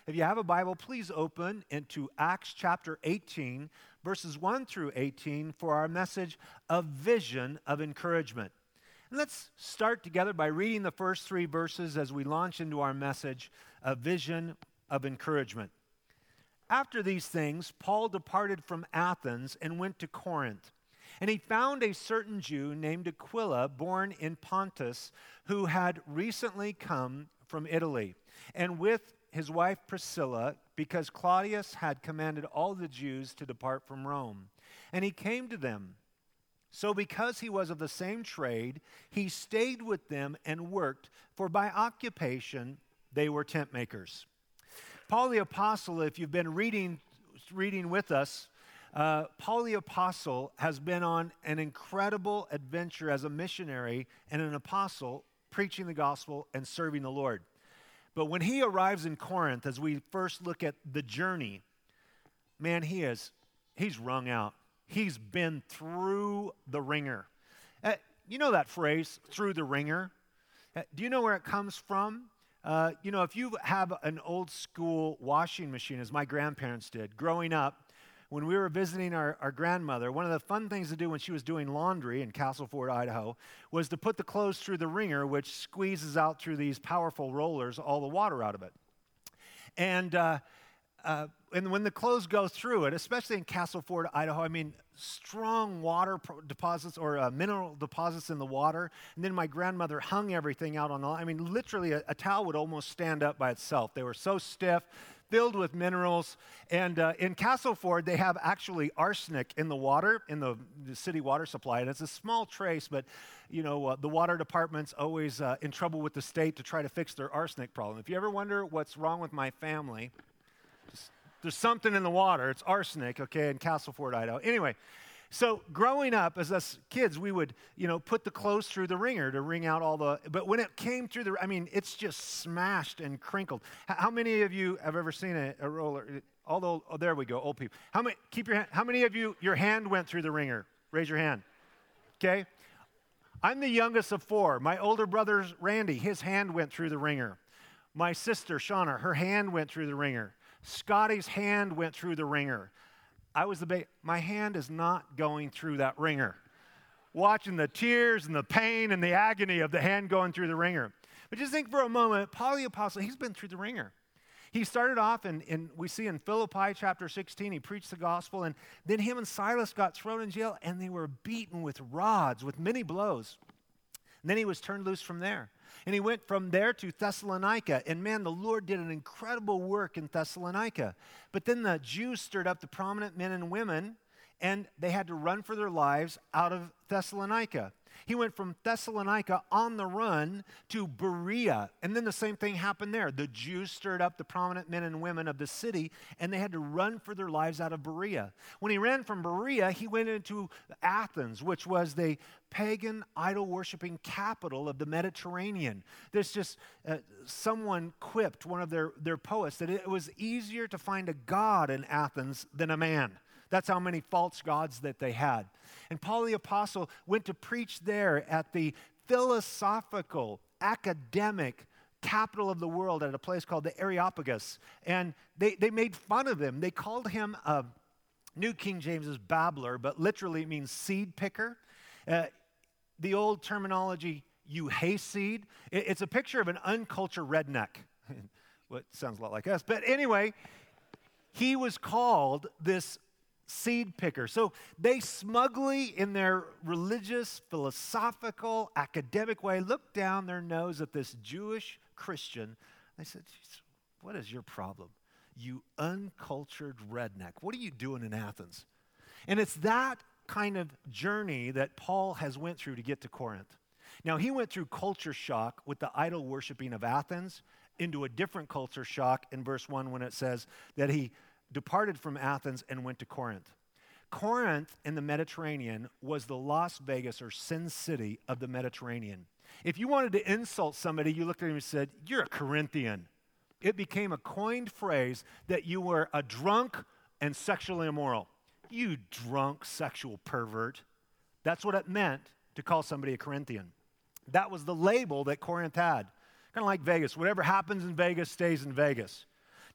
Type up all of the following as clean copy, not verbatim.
If you have a Bible, please open into Acts chapter 18, verses 1 through 18 for our message, A Vision of Encouragement. And let's start together by reading the first 3 verses as we launch into our message, A Vision of Encouragement. After these things, Paul departed from Athens and went to Corinth. And he found a certain Jew named Aquila, born in Pontus, who had recently come from Italy, and with his wife Priscilla, because Claudius had commanded all the Jews to depart from Rome. And he came to them. So because he was of the same trade, he stayed with them and worked, for by occupation they were tent makers. Paul the Apostle, if you've been reading with us, Paul the Apostle has been on an incredible adventure as a missionary and an apostle, preaching the gospel and serving the Lord. But when he arrives in Corinth, as we first look at the journey, man, he's wrung out. He's been through the ringer. You know that phrase, through the ringer? Do you know where it comes from? If you have an old school washing machine, as my grandparents did, growing up, when we were visiting our grandmother, one of the fun things to do when she was doing laundry in Castleford, Idaho, was to put the clothes through the wringer, which squeezes out through these powerful rollers all the water out of it. And when the clothes go through it, especially in Castleford, Idaho, strong water deposits or mineral deposits in the water. And then my grandmother hung everything out on literally a towel would almost stand up by itself. They were so stiff, filled with minerals. And in Castleford, they have actually arsenic in the water, in the city water supply. And it's a small trace, but, the water department's always in trouble with the state to try to fix their arsenic problem. If you ever wonder what's wrong with my family, there's something in the water. It's arsenic, okay, in Castleford, Idaho. Anyway, so growing up as us kids, we would, put the clothes through the wringer to wring out all the, but when it came through it's just smashed and crinkled. How many of you have ever seen a roller? There we go, old people. How many of you, your hand went through the wringer? Raise your hand, okay? I'm the youngest of 4. My older brother, Randy, his hand went through the wringer. My sister, Shauna, her hand went through the wringer. Scotty's hand went through the wringer. I was the baby. My hand is not going through that wringer. Watching the tears and the pain and the agony of the hand going through the wringer. But just think for a moment, Paul the Apostle, he's been through the wringer. He started off we see in Philippi chapter 16, he preached the gospel, and then him and Silas got thrown in jail, and they were beaten with rods, with many blows. And then he was turned loose from there. And he went from there to Thessalonica. And man, the Lord did an incredible work in Thessalonica. But then the Jews stirred up the prominent men and women, and they had to run for their lives out of Thessalonica. He went from Thessalonica on the run to Berea. And then the same thing happened there. The Jews stirred up the prominent men and women of the city, and they had to run for their lives out of Berea. When he ran from Berea, he went into Athens, which was the pagan idol-worshiping capital of the Mediterranean. There's just someone quipped, one of their poets, that it was easier to find a god in Athens than a man. That's how many false gods that they had. And Paul the Apostle went to preach there at the philosophical, academic capital of the world at a place called the Areopagus. And they made fun of him. They called him, New King James is babbler, but literally it means seed picker. The old terminology, you hayseed. It's a picture of an uncultured redneck. Well, it sounds a lot like us. But anyway, he was called this seed picker. So they smugly, in their religious, philosophical, academic way, looked down their nose at this Jewish Christian. They said, what is your problem? You uncultured redneck. What are you doing in Athens? And it's that kind of journey that Paul has went through to get to Corinth. Now, he went through culture shock with the idol worshiping of Athens into a different culture shock in verse 1 when it says that he departed from Athens and went to Corinth. Corinth in the Mediterranean was the Las Vegas or Sin City of the Mediterranean. If you wanted to insult somebody, you looked at him and said, "You're a Corinthian." It became a coined phrase that you were a drunk and sexually immoral. You drunk sexual pervert. That's what it meant to call somebody a Corinthian. That was the label that Corinth had. Kind of like Vegas. Whatever happens in Vegas stays in Vegas.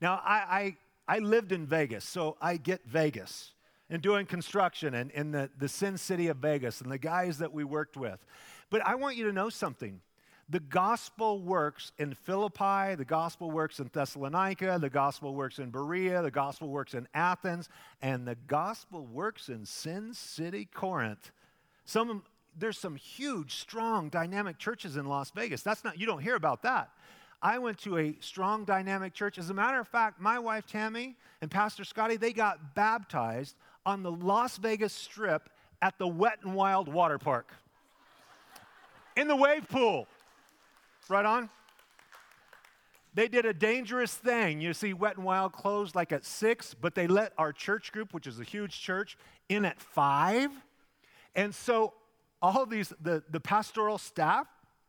Now, I lived in Vegas, so I get Vegas and doing construction and in the Sin City of Vegas and the guys that we worked with. But I want you to know something. The gospel works in Philippi, the gospel works in Thessalonica, the gospel works in Berea, the gospel works in Athens, and the gospel works in Sin City, Corinth. There's some huge, strong, dynamic churches in Las Vegas. You don't hear about that. I went to a strong, dynamic church. As a matter of fact, my wife Tammy and Pastor Scotty, they got baptized on the Las Vegas Strip at the Wet n Wild water park. In the wave pool. Right on? They did a dangerous thing. You see, Wet n Wild closed like at 6, but they let our church group, which is a huge church, in at 5. And so all these, the pastoral staff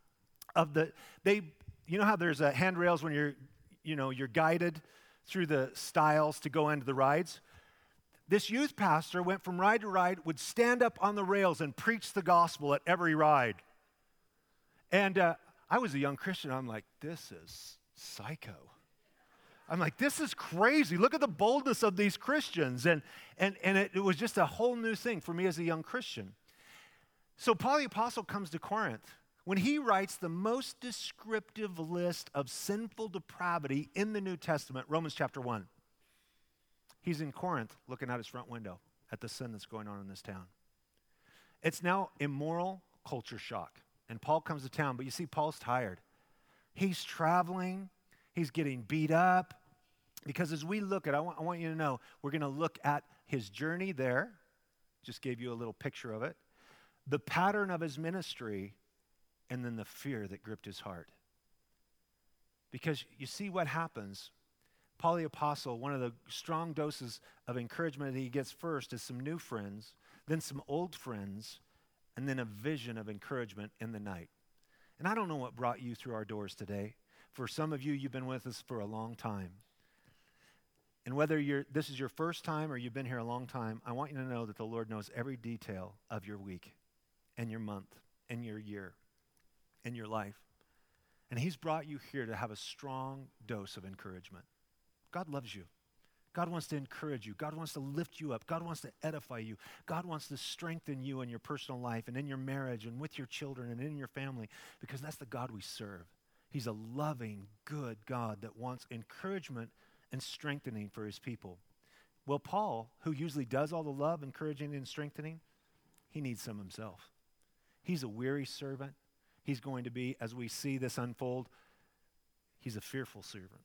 you know how there's handrails when you're guided through the stiles to go into the rides? This youth pastor went from ride to ride, would stand up on the rails and preach the gospel at every ride. And I was a young Christian. I'm like, this is psycho. I'm like, this is crazy. Look at the boldness of these Christians. And it was just a whole new thing for me as a young Christian. So Paul the Apostle comes to Corinth when he writes the most descriptive list of sinful depravity in the New Testament, Romans chapter 1. He's in Corinth looking out his front window at the sin that's going on in this town. It's now immoral culture shock. And Paul comes to town, but you see, Paul's tired. He's traveling. He's getting beat up. Because as we look at, I want you to know, we're going to look at his journey there. Just gave you a little picture of it. The pattern of his ministry, and then the fear that gripped his heart. Because you see what happens. Paul the Apostle, one of the strong doses of encouragement that he gets first is some new friends, then some old friends, and then a vision of encouragement in the night. And I don't know what brought you through our doors today. For some of you, you've been with us for a long time. And whether this is your first time or you've been here a long time, I want you to know that the Lord knows every detail of your week and your month and your year and your life. And he's brought you here to have a strong dose of encouragement. God loves you. God wants to encourage you. God wants to lift you up. God wants to edify you. God wants to strengthen you in your personal life and in your marriage and with your children and in your family, because that's the God we serve. He's a loving, good God that wants encouragement and strengthening for his people. Well, Paul, who usually does all the love, encouraging, and strengthening, he needs some himself. He's a weary servant. He's going to be, as we see this unfold, he's a fearful servant.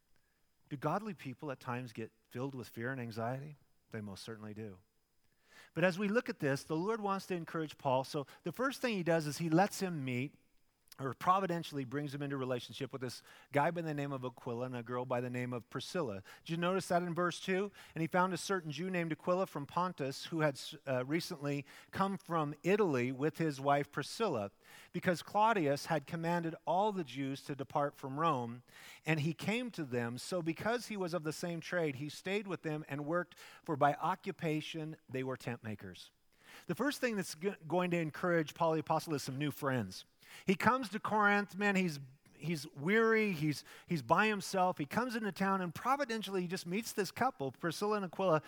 Do godly people at times get filled with fear and anxiety? They most certainly do. But as we look at this, the Lord wants to encourage Paul. So the first thing he does is he lets him meet, or providentially brings him into relationship with this guy by the name of Aquila and a girl by the name of Priscilla. Did you notice that in verse 2? And he found a certain Jew named Aquila from Pontus who had recently come from Italy with his wife Priscilla, because Claudius had commanded all the Jews to depart from Rome, and he came to them. So because he was of the same trade, he stayed with them and worked, for by occupation they were tent makers. The first thing that's going to encourage Paul the Apostle is some new friends. He comes to Corinth, man, he's weary, he's by himself. He comes into town, and providentially he just meets this couple, Priscilla and Aquila,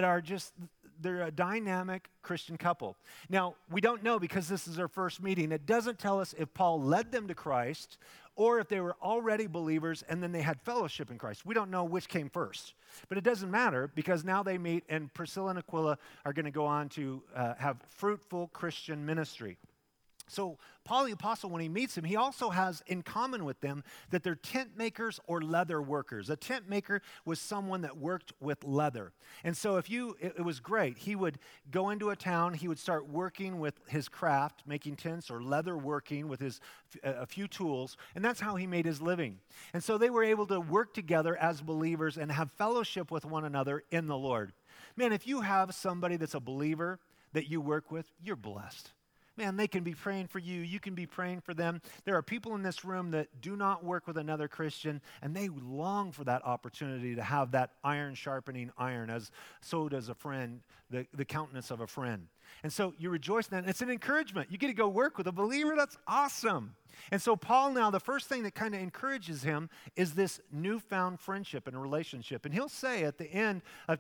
they're a dynamic Christian couple. Now, we don't know, because this is their first meeting. It doesn't tell us if Paul led them to Christ or if they were already believers and then they had fellowship in Christ. We don't know which came first. But it doesn't matter, because now they meet, and Priscilla and Aquila are going to go on to have fruitful Christian ministry. So Paul the Apostle, when he meets him, he also has in common with them that they're tent makers or leather workers. A tent maker was someone that worked with leather. And so it was great. He would go into a town, he would start working with his craft, making tents, or leather working with a few tools, and that's how he made his living. And so they were able to work together as believers and have fellowship with one another in the Lord. Man, if you have somebody that's a believer that you work with, you're blessed. Man, they can be praying for you. You can be praying for them. There are people in this room that do not work with another Christian, and they long for that opportunity to have that iron sharpening iron, as so does a friend, the countenance of a friend. And so you rejoice in that. And it's an encouragement. You get to go work with a believer. That's awesome. And so Paul now, the first thing that kind of encourages him is this newfound friendship and relationship. And he'll say at the end of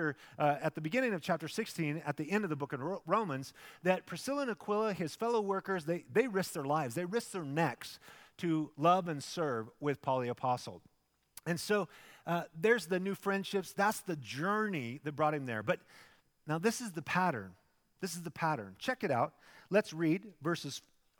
at the beginning of chapter 16, at the end of the book of Romans, that Priscilla and Aquila, his fellow workers, they risk their lives. They risk their necks to love and serve with Paul the Apostle. And so there's the new friendships. That's the journey that brought him there. But now this is the pattern. This is the pattern. Check it out. Let's read verses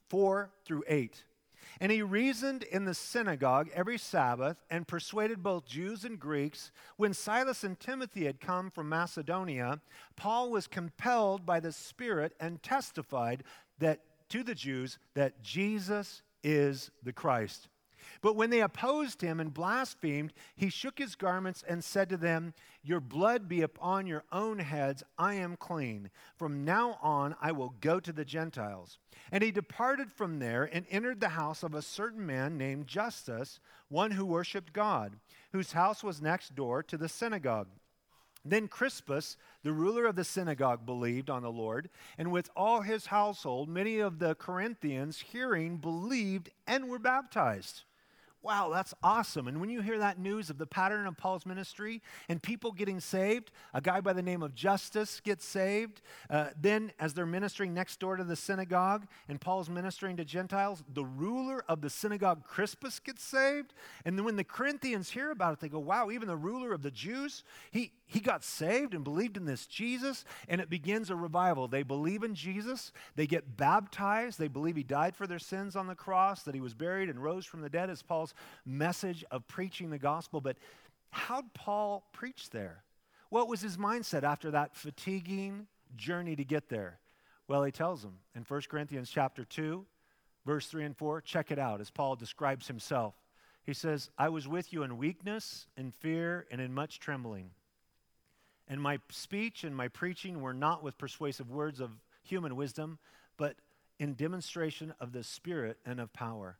4 through 8. And he reasoned in the synagogue every Sabbath and persuaded both Jews and Greeks. When Silas and Timothy had come from Macedonia, Paul was compelled by the Spirit and testified that to the Jews that Jesus is the Christ. But when they opposed him and blasphemed, he shook his garments and said to them, "Your blood be upon your own heads. I am clean. From now on I will go to the Gentiles." And he departed from there and entered the house of a certain man named Justus, one who worshipped God, whose house was next door to the synagogue. Then Crispus, the ruler of the synagogue, believed on the Lord, and with all his household, many of the Corinthians, hearing, believed and were baptized. Wow, that's awesome. And when you hear that news of the pattern of Paul's ministry and people getting saved, a guy by the name of Justus gets saved. Then as they're ministering next door to the synagogue and Paul's ministering to Gentiles, the ruler of the synagogue, Crispus, gets saved. And then when the Corinthians hear about it, they go, wow, even the ruler of the Jews, he got saved and believed in this Jesus, and it begins a revival. They believe in Jesus. They get baptized. They believe he died for their sins on the cross, that he was buried and rose from the dead as Paul's message of preaching the gospel. But how'd Paul preach there? What was his mindset after that fatiguing journey to get there? Well, he tells them in 1 Corinthians chapter 2, verse 3 and 4. Check it out as Paul describes himself. He says, "I was with you in weakness, in fear, and in much trembling. And my speech and my preaching were not with persuasive words of human wisdom, but in demonstration of the Spirit and of power."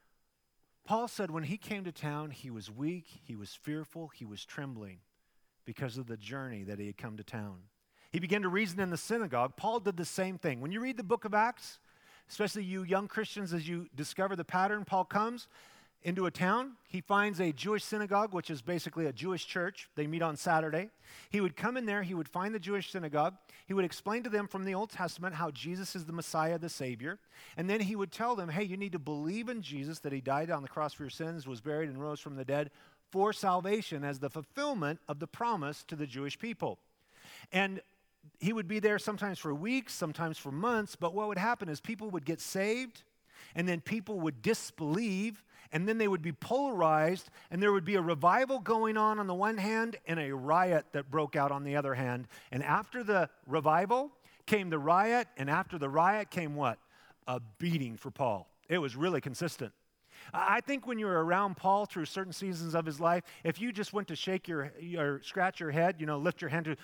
Paul said when he came to town, he was weak, he was fearful, he was trembling because of the journey that he had come to town. He began to reason in the synagogue. Paul did the same thing. When you read the book of Acts, especially you young Christians, as you discover the pattern, Paul comes into a town. He finds a Jewish synagogue, which is basically a Jewish church. They meet on Saturday. He would come in there. He would find the Jewish synagogue. He would explain to them from the Old Testament how Jesus is the Messiah, the Savior. And then he would tell them, hey, you need to believe in Jesus, that he died on the cross for your sins, was buried, and rose from the dead for salvation as the fulfillment of the promise to the Jewish people. And he would be there sometimes for weeks, sometimes for months. But what would happen is people would get saved, and then people would disbelieve, and then they would be polarized, and there would be a revival going on the one hand and a riot that broke out on the other hand. And after the revival came the riot, and after the riot came what? A beating for Paul. It was really consistent. I think when you're around Paul through certain seasons of his life, if you just went to shake or scratch your head, lift your hand to...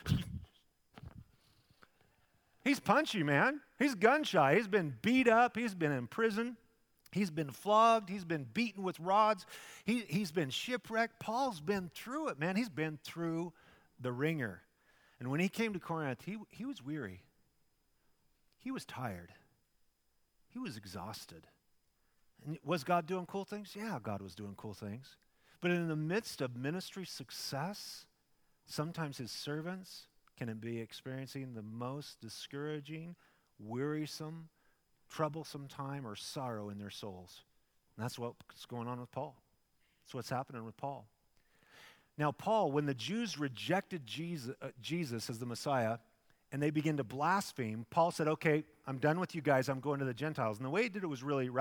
He's punchy, man. He's gun shy. He's been beat up. He's been in prison. He's been flogged. He's been beaten with rods. He's been shipwrecked. Paul's been through it, man. He's been through the ringer. And when he came to Corinth, he was weary. He was tired. He was exhausted. And was God doing cool things? Yeah, God was doing cool things. But in the midst of ministry success, sometimes his servants can be experiencing the most discouraging, wearisome, troublesome time or sorrow in their souls. And that's what's going on with Paul. That's what's happening with Paul. Now, Paul, when the Jews rejected Jesus as the Messiah and they began to blaspheme, Paul said, okay, I'm done with you guys. I'm going to the Gentiles. And the way he did it was really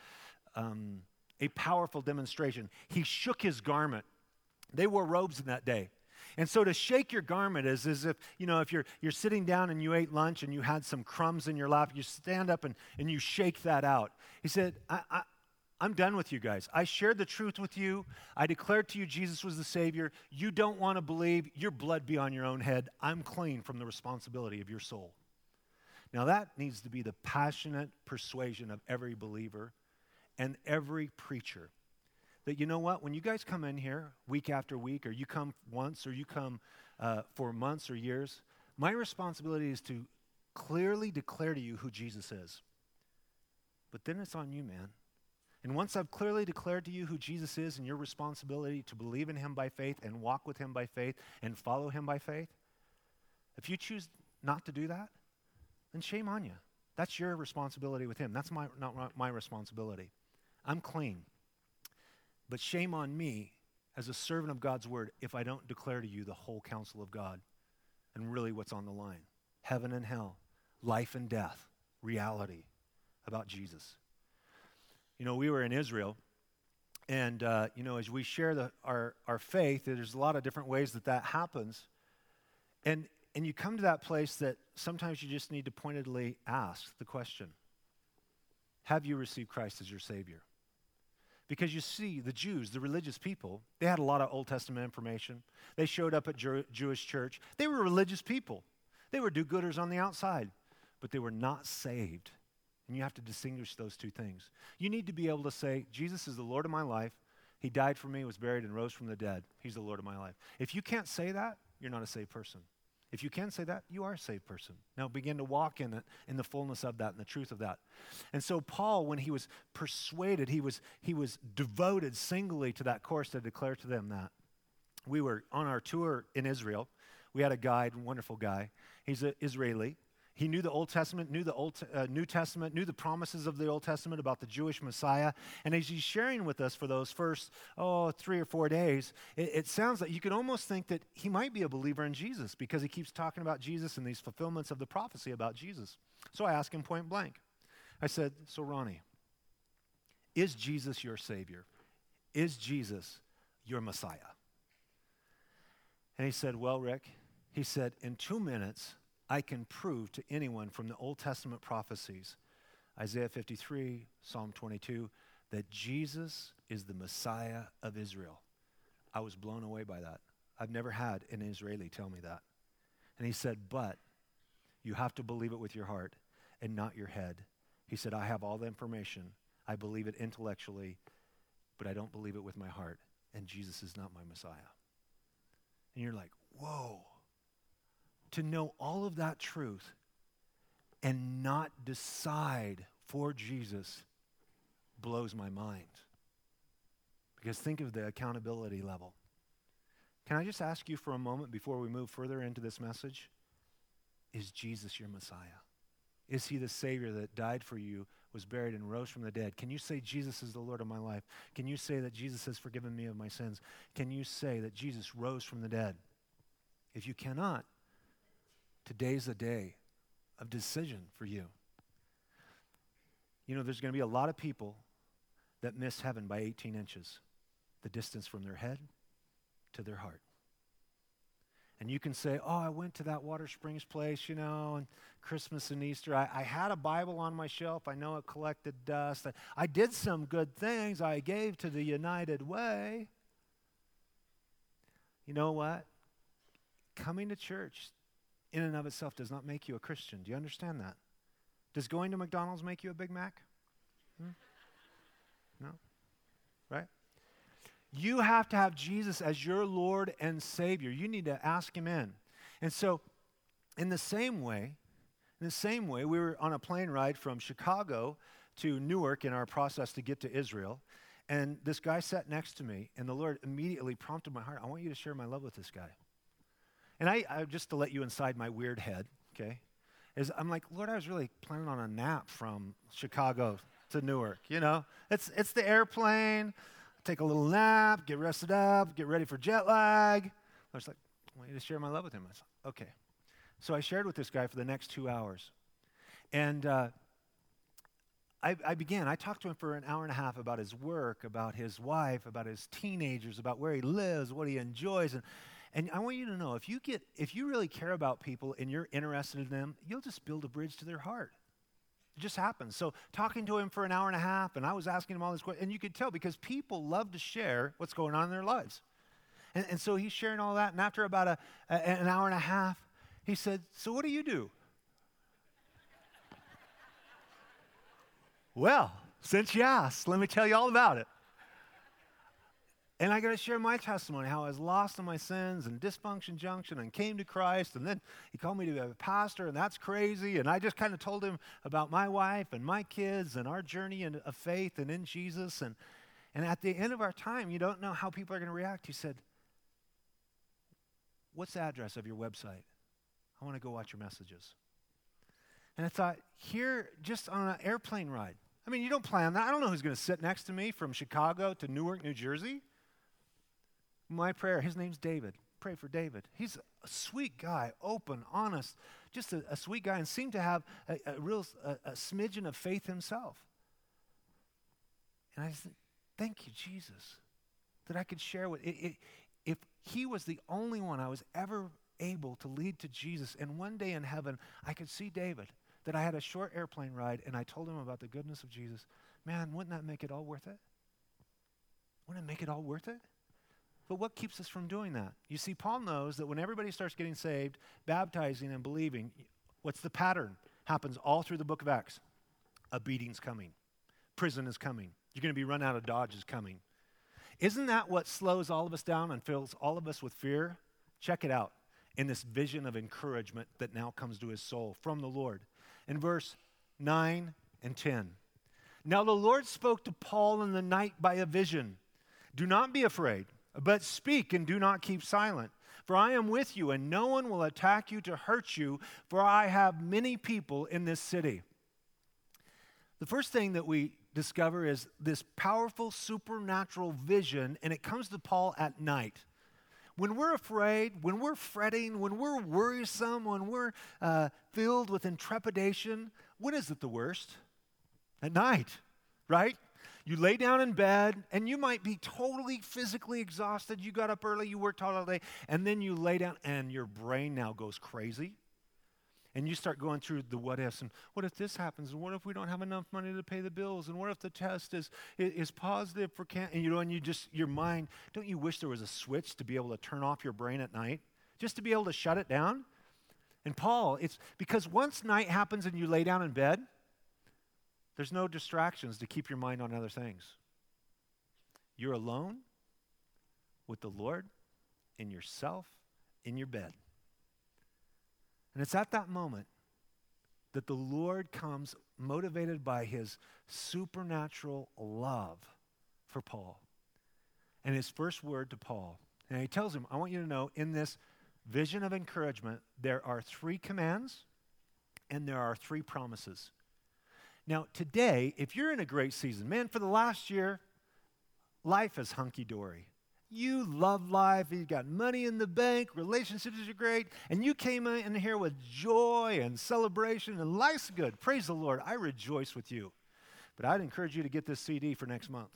a powerful demonstration. He shook his garment. They wore robes in that day. And so to shake your garment is as if, if you're sitting down and you ate lunch and you had some crumbs in your lap, you stand up and you shake that out. He said, I'm done with you guys. I shared the truth with you. I declared to you Jesus was the Savior. You don't want to believe. Your blood be on your own head. I'm clean from the responsibility of your soul. Now that needs to be the passionate persuasion of every believer and every preacher. That you know what, when you guys come in here week after week, or you come once, or you come for months or years, my responsibility is to clearly declare to you who Jesus is. But then it's on you, man. And once I've clearly declared to you who Jesus is and your responsibility to believe in him by faith and walk with him by faith and follow him by faith, if you choose not to do that, then shame on you. That's your responsibility with him. That's not my responsibility. I'm clean. But shame on me as a servant of God's word if I don't declare to you the whole counsel of God and really what's on the line. Heaven and hell, life and death, reality about Jesus. You know, we were in Israel, and, as we share our faith, there's a lot of different ways that happens. And you come to that place that sometimes you just need to pointedly ask the question, have you received Christ as your Savior? Because you see, the Jews, the religious people, they had a lot of Old Testament information. They showed up at Jewish church. They were religious people. They were do-gooders on the outside, but they were not saved. And you have to distinguish those two things. You need to be able to say, Jesus is the Lord of my life. He died for me, was buried, and rose from the dead. He's the Lord of my life. If you can't say that, you're not a saved person. If you can say that, you are a saved person. Now begin to walk in it, in the fullness of that and the truth of that. And so Paul, when he was persuaded, he was devoted singly to that course to declare to them that. We were on our tour in Israel. We had a guide, a wonderful guy. He's an Israeli. He knew the Old Testament, knew the New Testament, knew the promises of the Old Testament about the Jewish Messiah. And as he's sharing with us for those first, 3 or 4 days, it sounds like you could almost think that he might be a believer in Jesus because he keeps talking about Jesus and these fulfillments of the prophecy about Jesus. So I asked him point blank. I said, so Ronnie, is Jesus your Savior? Is Jesus your Messiah? And he said, well, Rick, he said, in 2 minutes, I can prove to anyone from the Old Testament prophecies, Isaiah 53, Psalm 22, that Jesus is the Messiah of Israel. I was blown away by that. I've never had an Israeli tell me that. And he said, but you have to believe it with your heart and not your head. He said, I have all the information. I believe it intellectually, but I don't believe it with my heart. And Jesus is not my Messiah. And you're like, whoa. To know all of that truth and not decide for Jesus blows my mind. Because think of the accountability level. Can I just ask you for a moment before we move further into this message? Is Jesus your Messiah? Is he the Savior that died for you, was buried, and rose from the dead? Can you say Jesus is the Lord of my life? Can you say that Jesus has forgiven me of my sins? Can you say that Jesus rose from the dead? If you cannot, today's a day of decision for you. You know, there's going to be a lot of people that miss heaven by 18 inches, the distance from their head to their heart. And you can say, I went to that Water Springs place, and Christmas and Easter. I had a Bible on my shelf. I know it collected dust. I did some good things. I gave to the United Way. You know what? Coming to church in and of itself does not make you a Christian. Do you understand that? Does going to McDonald's make you a Big Mac? No? Right? You have to have Jesus as your Lord and Savior. You need to ask him in. And so, in the same way, we were on a plane ride from Chicago to Newark in our process to get to Israel. And this guy sat next to me, and the Lord immediately prompted my heart, I want you to share my love with this guy. And I just to let you inside my weird head, okay, I'm like, Lord, I was really planning on a nap from Chicago to Newark, It's the airplane, take a little nap, get rested up, get ready for jet lag. I was like, I want you to share my love with him. I said, okay. So I shared with this guy for the next 2 hours. And I talked to him for an hour and a half about his work, about his wife, about his teenagers, about where he lives, what he enjoys. And I want you to know, if you really care about people and you're interested in them, you'll just build a bridge to their heart. It just happens. So talking to him for an hour and a half, and I was asking him all these questions, and you could tell because people love to share what's going on in their lives. And so he's sharing all that, and after about an hour and a half, he said, so what do you do? Well, since you asked, let me tell you all about it. And I got to share my testimony, how I was lost in my sins and dysfunction junction and came to Christ. And then he called me to be a pastor, and that's crazy. And I just kind of told him about my wife and my kids and our journey of faith and in Jesus. And at the end of our time, you don't know how people are going to react. He said, what's the address of your website? I want to go watch your messages. And I thought, here, just on an airplane ride. I mean, you don't plan that. I don't know who's going to sit next to me from Chicago to Newark, New Jersey. My prayer, his name's David. Pray for David. He's a sweet guy, open, honest, just a sweet guy, and seemed to have a real smidgen of faith himself. And I said, thank you, Jesus, that I could share with it. If he was the only one I was ever able to lead to Jesus, and one day in heaven I could see David, that I had a short airplane ride, and I told him about the goodness of Jesus, man, wouldn't that make it all worth it? Wouldn't it make it all worth it? But what keeps us from doing that? You see, Paul knows that when everybody starts getting saved, baptizing and believing, what's the pattern? Happens all through the book of Acts. A beating's coming. Prison is coming. You're going to be run out of Dodge is coming. Isn't that what slows all of us down and fills all of us with fear? Check it out in this vision of encouragement that now comes to his soul from the Lord. In verse 9 and 10. Now the Lord spoke to Paul in the night by a vision. Do not be afraid, but speak and do not keep silent. For I am with you, and no one will attack you to hurt you, for I have many people in this city. The first thing that we discover is this powerful supernatural vision, and it comes to Paul at night. When we're afraid, when we're fretting, when we're worrisome, when we're filled with intrepidation, when is it the worst? At night, right? You lay down in bed, and you might be totally physically exhausted. You got up early, you worked hard all day, and then you lay down, and your brain now goes crazy. And you start going through the what ifs, and what if this happens, and what if we don't have enough money to pay the bills, and what if the test is positive for cancer, and you just, your mind, don't you wish there was a switch to be able to turn off your brain at night, just to be able to shut it down? And Paul, it's because once night happens and you lay down in bed, there's no distractions to keep your mind on other things. You're alone with the Lord and yourself in your bed. And it's at that moment that the Lord comes motivated by his supernatural love for Paul. And his first word to Paul, and he tells him, I want you to know in this vision of encouragement, there are 3 commands and there are 3 promises. Now, today, if you're in a great season, man, for the last year, life is hunky-dory. You love life, you've got money in the bank, relationships are great, and you came in here with joy and celebration, and life's good. Praise the Lord. I rejoice with you. But I'd encourage you to get this CD for next month,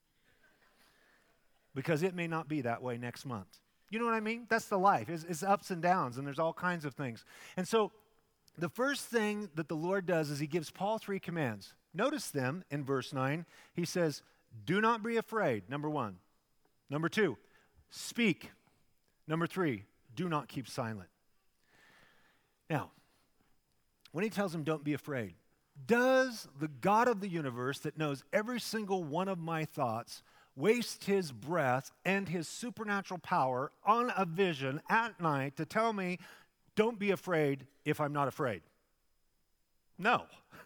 because it may not be that way next month. You know what I mean? That's the life. It's ups and downs, and there's all kinds of things. And so the first thing that the Lord does is he gives Paul 3 commands. Notice them in verse 9. He says, do not be afraid, number 1. Number 2, speak. Number 3, do not keep silent. Now, when he tells him don't be afraid, does the God of the universe that knows every single one of my thoughts waste his breath and his supernatural power on a vision at night to tell me don't be afraid if I'm not afraid? No.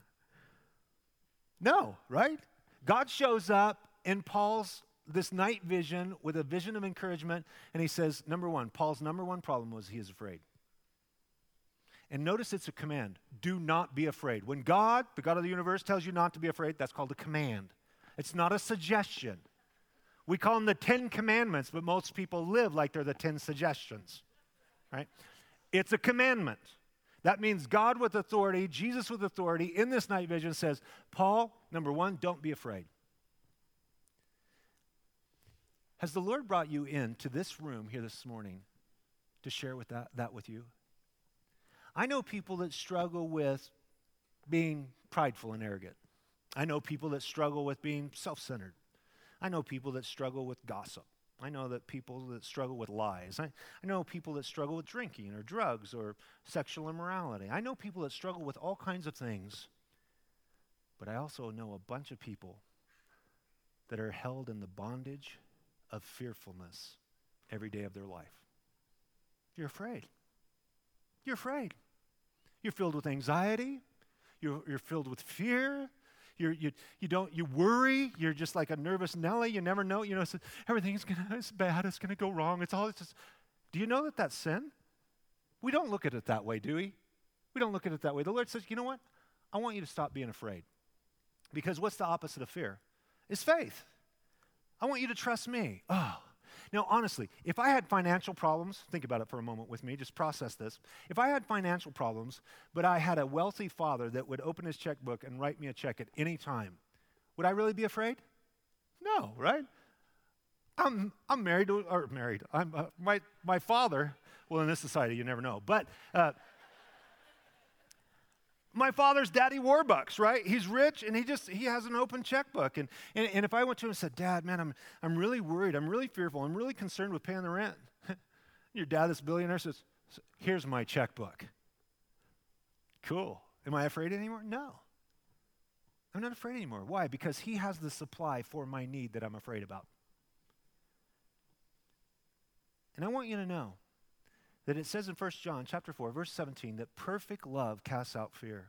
No, right? God shows up in Paul's this night vision with a vision of encouragement, and he says, number 1, Paul's number 1 problem was he is afraid. And notice it's a command. Do not be afraid. When God, the God of the universe, tells you not to be afraid, that's called a command. It's not a suggestion. We call them the 10 commandments, but most people live like they're the 10 suggestions, right? It's a commandment. That means God with authority, Jesus with authority, in this night vision says, Paul, number 1, don't be afraid. Has the Lord brought you into this room here this morning to share with that with you? I know people that struggle with being prideful and arrogant. I know people that struggle with being self-centered. I know people that struggle with gossip. I know that people that struggle with lies. I know people that struggle with drinking or drugs or sexual immorality. I know people that struggle with all kinds of things. But I also know a bunch of people that are held in the bondage of fearfulness every day of their life. You're afraid. You're afraid. You're filled with anxiety. You're filled with fear. You worry. You're just like a nervous Nelly. You never know. So it's bad. It's gonna go wrong. Do you know that that's sin? We don't look at it that way, do we? We don't look at it that way. The Lord says, you know what? I want you to stop being afraid. Because what's the opposite of fear? It's faith. I want you to trust me. Oh. Now, honestly, if I had financial problems, think about it for a moment with me, just process this. If I had financial problems, but I had a wealthy father that would open his checkbook and write me a check at any time, would I really be afraid? No, right? I'm married. My father, well, in this society, you never know, but my father's Daddy Warbucks, right? He's rich, and he has an open checkbook. And if I went to him and said, Dad, man, I'm really worried. I'm really fearful. I'm really concerned with paying the rent. Your dad, this billionaire, says, here's my checkbook. Cool. Am I afraid anymore? No. I'm not afraid anymore. Why? Because he has the supply for my need that I'm afraid about. And I want you to know that it says in 1 John chapter 4, verse 17, that perfect love casts out fear.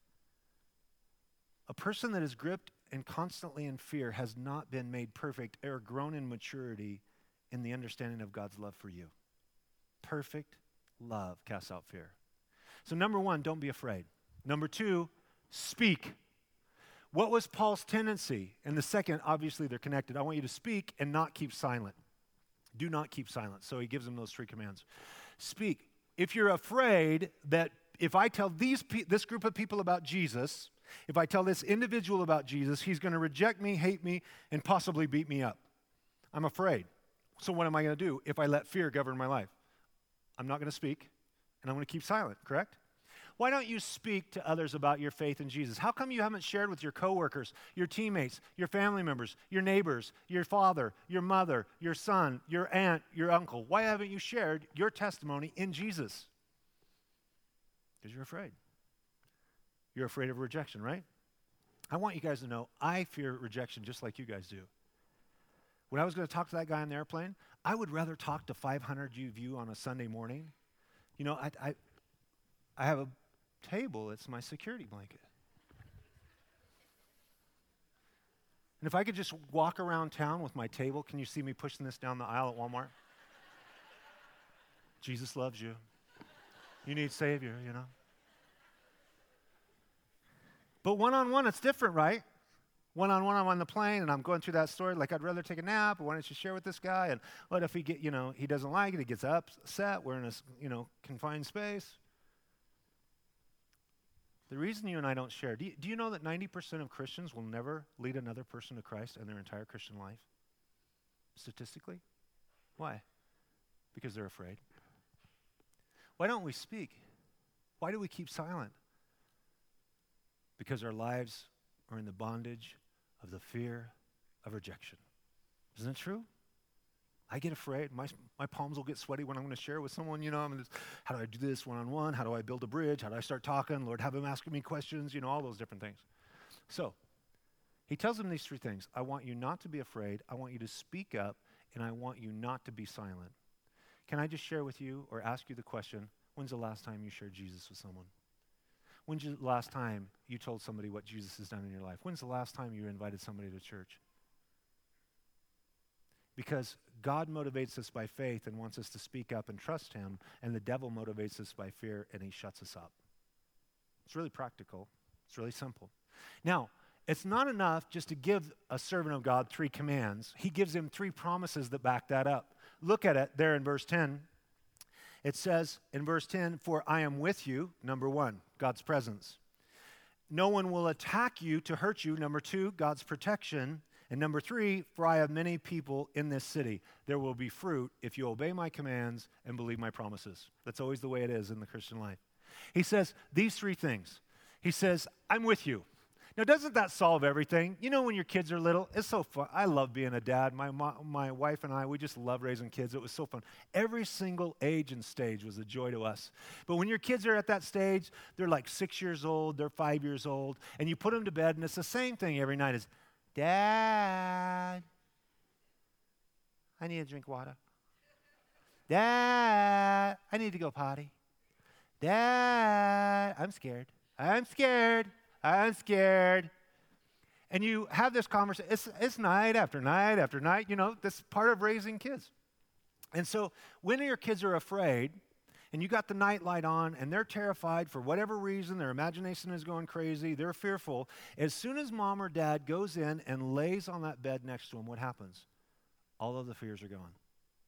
A person that is gripped and constantly in fear has not been made perfect or grown in maturity in the understanding of God's love for you. Perfect love casts out fear. So number one, don't be afraid. Number two, speak. What was Paul's tendency? And the second, obviously they're connected. I want you to speak and not keep silent. Do not keep silent. So he gives them those three commands. Speak. If you're afraid that if I tell this group of people about Jesus, if I tell this individual about Jesus, he's going to reject me, hate me, and possibly beat me up. I'm afraid. So what am I going to do if I let fear govern my life? I'm not going to speak, and I'm going to keep silent, correct? Why don't you speak to others about your faith in Jesus? How come you haven't shared with your coworkers, your teammates, your family members, your neighbors, your father, your mother, your son, your aunt, your uncle? Why haven't you shared your testimony in Jesus? Because you're afraid. You're afraid of rejection, right? I want you guys to know I fear rejection just like you guys do. When I was going to talk to that guy on the airplane, I would rather talk to 500 of you on a Sunday morning. I have a table, it's my security blanket. And if I could just walk around town with my table, can you see me pushing this down the aisle at Walmart? Jesus loves you. You need Savior, But one-on-one, it's different, right? One-on-one, I'm on the plane, and I'm going through that story, like I'd rather take a nap, or why don't you share with this guy? And what if he doesn't like it, he gets upset, we're in a, confined space. The reason you and I don't share, do you know that 90% of Christians will never lead another person to Christ in their entire Christian life? Statistically? Why? Because they're afraid. Why don't we speak? Why do we keep silent? Because our lives are in the bondage of the fear of rejection. Isn't it true? I get afraid. My palms will get sweaty when I'm going to share with someone, how do I do this one-on-one? How do I build a bridge? How do I start talking? Lord, have him asking me questions, all those different things. So he tells them these three things. I want you not to be afraid. I want you to speak up, and I want you not to be silent. Can I just share with you or ask you the question, when's the last time you shared Jesus with someone? When's the last time you told somebody what Jesus has done in your life? When's the last time you invited somebody to church? Because God motivates us by faith and wants us to speak up and trust him, and the devil motivates us by fear and he shuts us up. It's really practical. It's really simple. Now, it's not enough just to give a servant of God three commands. He gives him three promises that back that up. Look at it there in verse 10. It says in verse 10, for I am with you, number one, God's presence. No one will attack you to hurt you, number two, God's protection. And number three, for I have many people in this city. There will be fruit if you obey my commands and believe my promises. That's always the way it is in the Christian life. He says these three things. He says, I'm with you. Now, doesn't that solve everything? When your kids are little, it's so fun. I love being a dad. My wife and I, we just love raising kids. It was so fun. Every single age and stage was a joy to us. But when your kids are at that stage, they're like 6 years old, they're 5 years old, and you put them to bed, and it's the same thing every night is, Dad, I need to drink water. Dad, I need to go potty. Dad, I'm scared. I'm scared. I'm scared. And you have this conversation. It's night after night after night. You know, that's part of raising kids. And so when your kids are afraid, and you got the night light on, and they're terrified for whatever reason, their imagination is going crazy, they're fearful, as soon as mom or dad goes in and lays on that bed next to them, what happens? All of the fears are gone.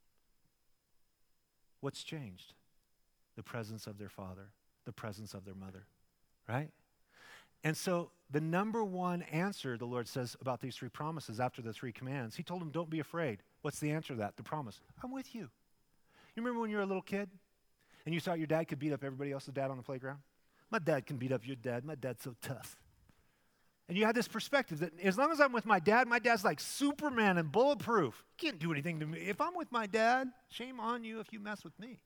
What's changed? The presence of their father, the presence of their mother, right? And so the number one answer the Lord says about these three promises after the three commands, he told them, don't be afraid. What's the answer to that? The promise. I'm with you. You remember when you were a little kid and you thought your dad could beat up everybody else's dad on the playground? My dad can beat up your dad. My dad's so tough. And you had this perspective that as long as I'm with my dad's like Superman and bulletproof. He can't do anything to me. If I'm with my dad, shame on you if you mess with me.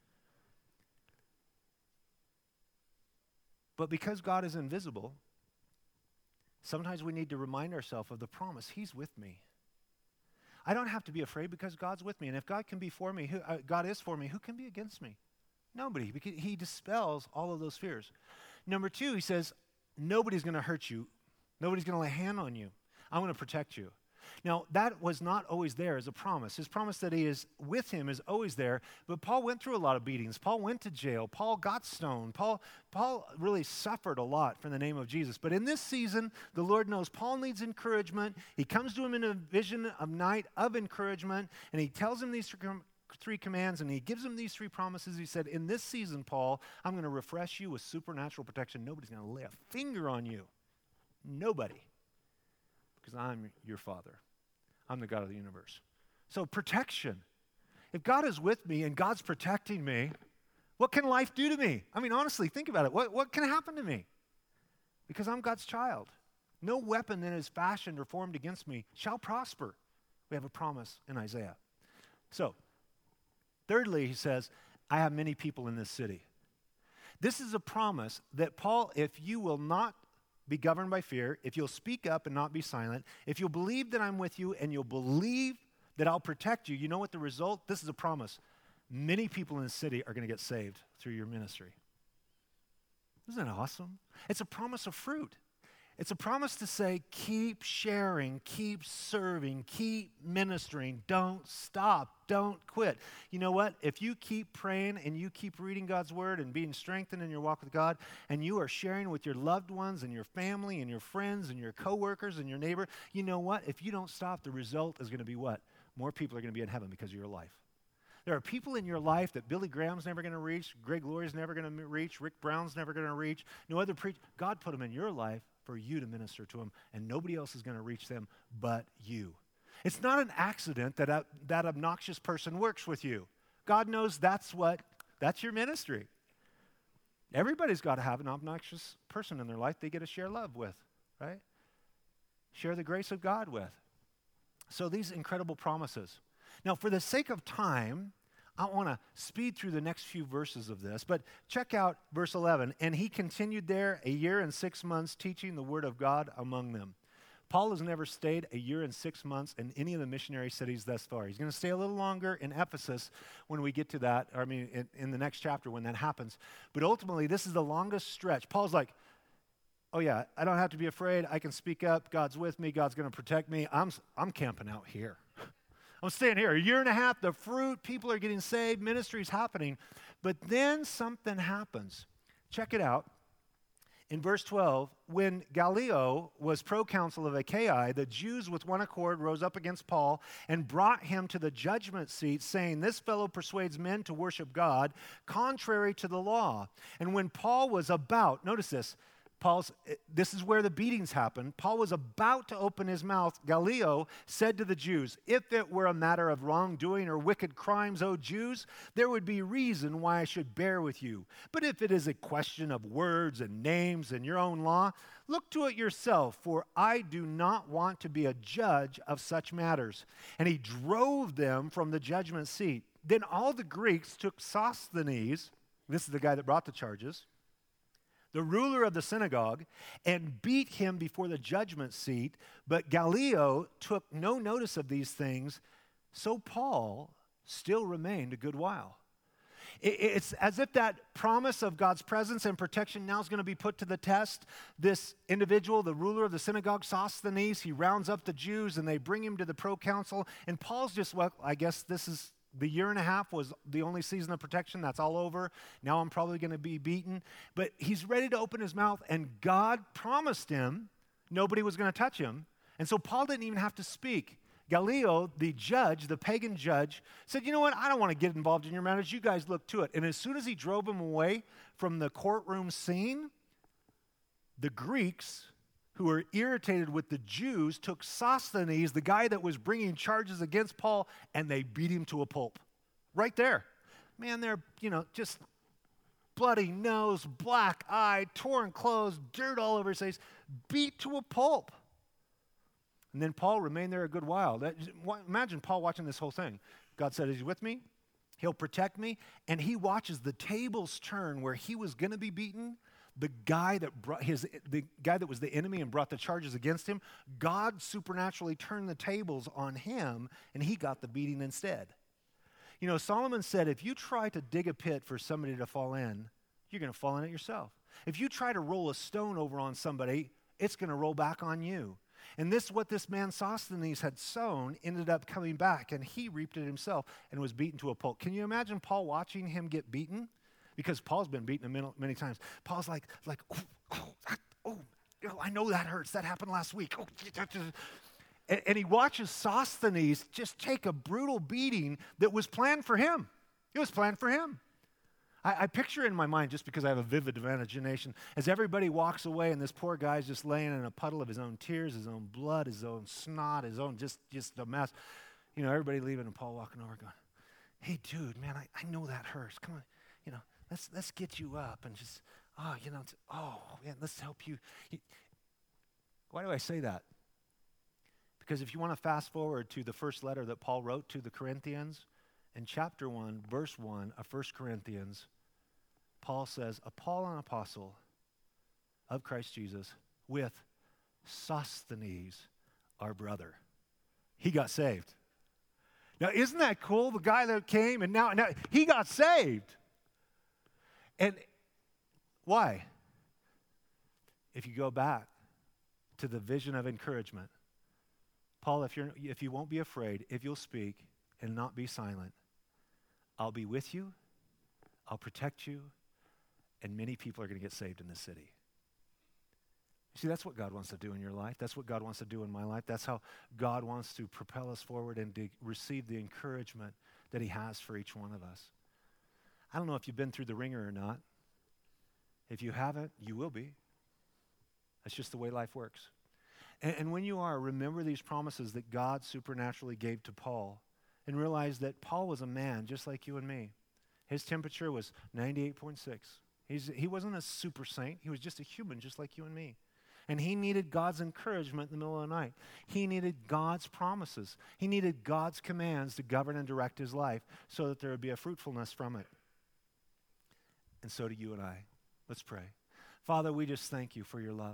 But because God is invisible, sometimes we need to remind ourselves of the promise. He's with me. I don't have to be afraid because God's with me. And if God can be for me, God is for me, who can be against me? Nobody, because he dispels all of those fears. Number two, he says, nobody's going to hurt you. Nobody's going to lay a hand on you. I'm going to protect you. Now, that was not always there as a promise. His promise that he is with him is always there, but Paul went through a lot of beatings. Paul went to jail. Paul got stoned. Paul really suffered a lot for the name of Jesus. But in this season, the Lord knows Paul needs encouragement. He comes to him in a vision of night of encouragement, and he tells him these three commands, and he gives him these three promises. He said, in this season, Paul, I'm going to refresh you with supernatural protection. Nobody's going to lay a finger on you. Nobody. Because I'm your Father. I'm the God of the universe. So protection. If God is with me and God's protecting me, what can life do to me? I mean, honestly, think about it. What can happen to me? Because I'm God's child. No weapon that is fashioned or formed against me shall prosper. We have a promise in Isaiah. So, thirdly, he says, I have many people in this city. This is a promise that Paul, if you will not be governed by fear, if you'll speak up and not be silent, if you'll believe that I'm with you and you'll believe that I'll protect you, you know what the result? This is a promise. Many people in the city are going to get saved through your ministry. Isn't that awesome? It's a promise of fruit. It's a promise to say, keep sharing, keep serving, keep ministering. Don't stop. Don't quit. You know what? If you keep praying and you keep reading God's word and being strengthened in your walk with God, and you are sharing with your loved ones and your family and your friends and your coworkers and your neighbor, you know what? If you don't stop, the result is going to be what? More people are going to be in heaven because of your life. There are people in your life that Billy Graham's never going to reach, Greg Laurie's never going to reach, Rick Brown's never going to reach, no other preacher. God put them in your life for you to minister to them, and nobody else is going to reach them but you. It's not an accident that that obnoxious person works with you. God knows that's your ministry. Everybody's got to have an obnoxious person in their life they get to share love with, right? Share the grace of God with. So these incredible promises. Now, for the sake of time, I want to speed through the next few verses of this, but check out verse 11. And he continued there 1 year and 6 months teaching the word of God among them. Paul has never stayed 1 year and 6 months in any of the missionary cities thus far. He's going to stay a little longer in Ephesus when we get to that, or in the next chapter when that happens. But ultimately, this is the longest stretch. Paul's like, oh yeah, I don't have to be afraid. I can speak up. God's with me. God's going to protect me. I'm camping out here. I'm staying here 1.5 years, the fruit, people are getting saved, ministry's happening. But then something happens. Check it out. In verse 12, when Gallio was proconsul of Achaia, the Jews with one accord rose up against Paul and brought him to the judgment seat, saying, this fellow persuades men to worship God contrary to the law. And when Paul was about, notice this, this is where the beatings happen. Paul was about to open his mouth. Gallio said to the Jews, if it were a matter of wrongdoing or wicked crimes, O Jews, there would be reason why I should bear with you. But if it is a question of words and names and your own law, look to it yourself, for I do not want to be a judge of such matters. And he drove them from the judgment seat. Then all the Greeks took Sosthenes, this is the guy that brought the charges, the ruler of the synagogue, and beat him before the judgment seat. But Gallio took no notice of these things, so Paul still remained a good while. It's as if that promise of God's presence and protection now is going to be put to the test. This individual, the ruler of the synagogue, Sosthenes, he rounds up the Jews and they bring him to the proconsul. And Paul's just, well, I guess this is the year and a half was the only season of protection. That's all over. Now I'm probably going to be beaten. But he's ready to open his mouth, and God promised him nobody was going to touch him. And so Paul didn't even have to speak. Gallio, the judge, the pagan judge, said, you know what, I don't want to get involved in your matters. You guys look to it. And as soon as he drove him away from the courtroom scene, the Greeks, who were irritated with the Jews, took Sosthenes, the guy that was bringing charges against Paul, and they beat him to a pulp. Right there. Man, they're, just bloody nose, black eye, torn clothes, dirt all over his face, beat to a pulp. And then Paul remained there a good while. Imagine Paul watching this whole thing. God said, he's with me. He'll protect me. And he watches the tables turn where he was going to be beaten. The guy that was the enemy and brought the charges against him, God supernaturally turned the tables on him, and he got the beating instead. Solomon said, if you try to dig a pit for somebody to fall in, you're going to fall in it yourself. If you try to roll a stone over on somebody, it's going to roll back on you. And what this man Sosthenes had sown ended up coming back, and he reaped it himself and was beaten to a pulp. Can you imagine Paul watching him get beaten? Because Paul's been beaten many times. Paul's like, I know that hurts. That happened last week. And he watches Sosthenes just take a brutal beating that was planned for him. It was planned for him. I picture in my mind, just because I have a vivid imagination, as everybody walks away and this poor guy's just laying in a puddle of his own tears, his own blood, his own snot, his own just a mess. Everybody leaving and Paul walking over going, hey, dude, man, I know that hurts. Come on, let's get you up and just, let's help you. Why do I say that? Because if you want to fast forward to the first letter that Paul wrote to the Corinthians, in chapter 1, verse 1 of 1 Corinthians, Paul says, Paul, an apostle of Christ Jesus, with Sosthenes, our brother. He got saved. Now, isn't that cool? The guy that came, and now he got saved. And why? If you go back to the vision of encouragement, Paul, if you won't be afraid, if you'll speak and not be silent, I'll be with you, I'll protect you, and many people are going to get saved in this city. See, that's what God wants to do in your life. That's what God wants to do in my life. That's how God wants to propel us forward and to receive the encouragement that he has for each one of us. I don't know if you've been through the ringer or not. If you haven't, you will be. That's just the way life works. And when you are, remember these promises that God supernaturally gave to Paul, and realize that Paul was a man just like you and me. His temperature was 98.6. He wasn't a super saint. He was just a human just like you and me. And he needed God's encouragement in the middle of the night. He needed God's promises. He needed God's commands to govern and direct his life so that there would be a fruitfulness from it. And so do you and I. Let's pray. Father, we just thank you for your love.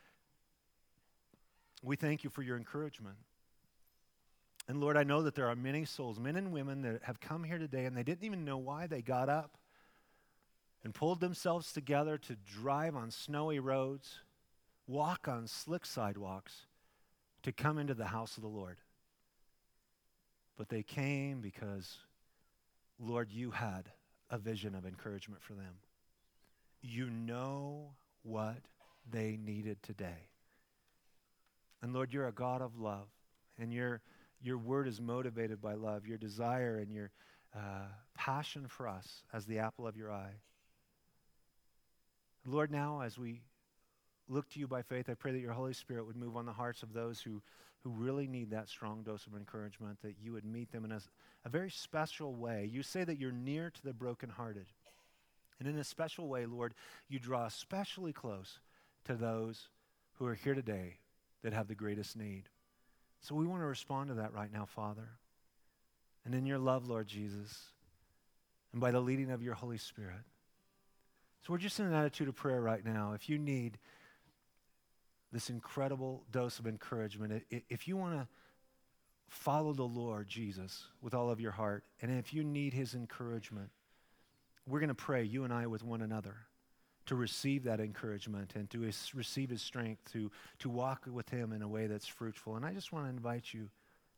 We thank you for your encouragement. And Lord, I know that there are many souls, men and women, that have come here today and they didn't even know why they got up and pulled themselves together to drive on snowy roads, walk on slick sidewalks, to come into the house of the Lord. But they came because, Lord, you had a vision of encouragement for them. You know what they needed today. And Lord, you're a God of love, and your word is motivated by love, your desire and your passion for us as the apple of your eye. Lord, now as we look to you by faith, I pray that your Holy Spirit would move on the hearts of those who really need that strong dose of encouragement, that you would meet them in a very special way. You say that you're near to the brokenhearted. And in a special way, Lord, you draw especially close to those who are here today that have the greatest need. So we want to respond to that right now, Father. And in your love, Lord Jesus, and by the leading of your Holy Spirit. So we're just in an attitude of prayer right now. If you need this incredible dose of encouragement, if you want to follow the Lord Jesus with all of your heart. And if you need his encouragement, we're going to pray, you and I, with one another, to receive that encouragement and to receive his strength to walk with him in a way that's fruitful. And I just want to invite you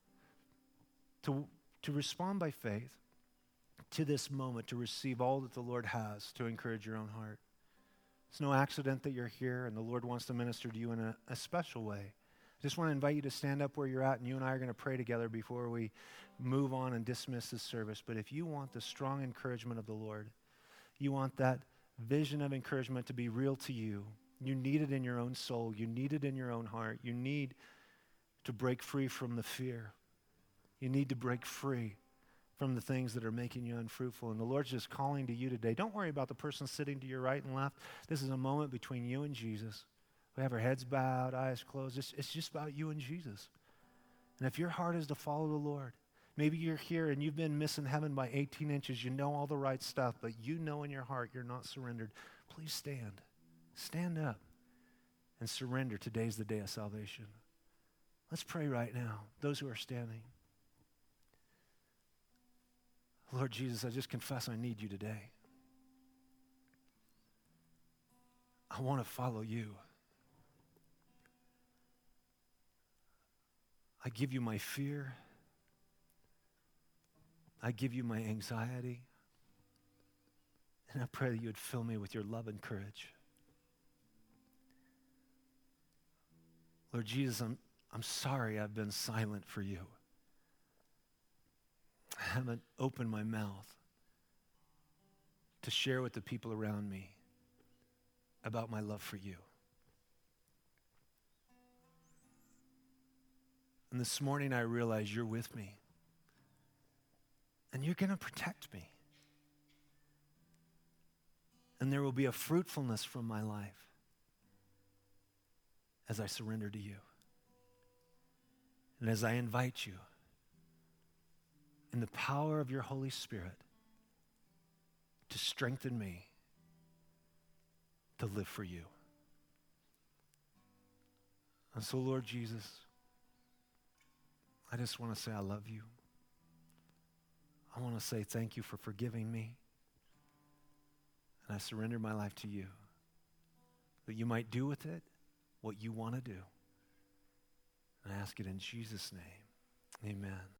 to respond by faith to this moment, to receive all that the Lord has to encourage your own heart. It's no accident that you're here, and the Lord wants to minister to you in a special way. I just want to invite you to stand up where you're at, and you and I are going to pray together before we move on and dismiss this service. But if you want the strong encouragement of the Lord, you want that vision of encouragement to be real to you, you need it in your own soul, you need it in your own heart, you need to break free from the fear. You need to break free from the things that are making you unfruitful. And the Lord's just calling to you today. Don't worry about the person sitting to your right and left. This is a moment between you and Jesus. We have our heads bowed, eyes closed. It's just about you and Jesus. And if your heart is to follow the Lord, maybe you're here and you've been missing heaven by 18 inches. You know all the right stuff, but you know in your heart you're not surrendered. Please stand. Stand up and surrender. Today's the day of salvation. Let's pray right now, those who are standing. Lord Jesus, I just confess I need you today. I want to follow you. I give you my fear. I give you my anxiety. And I pray that you would fill me with your love and courage. Lord Jesus, I'm sorry I've been silent for you. I haven't opened my mouth to share with the people around me about my love for you. And this morning I realize you're with me. And you're going to protect me. And there will be a fruitfulness from my life as I surrender to you. And as I invite you in the power of your Holy Spirit to strengthen me to live for you. And so, Lord Jesus, I just want to say I love you. I want to say thank you for forgiving me. And I surrender my life to you, that you might do with it what you want to do. And I ask it in Jesus' name. Amen.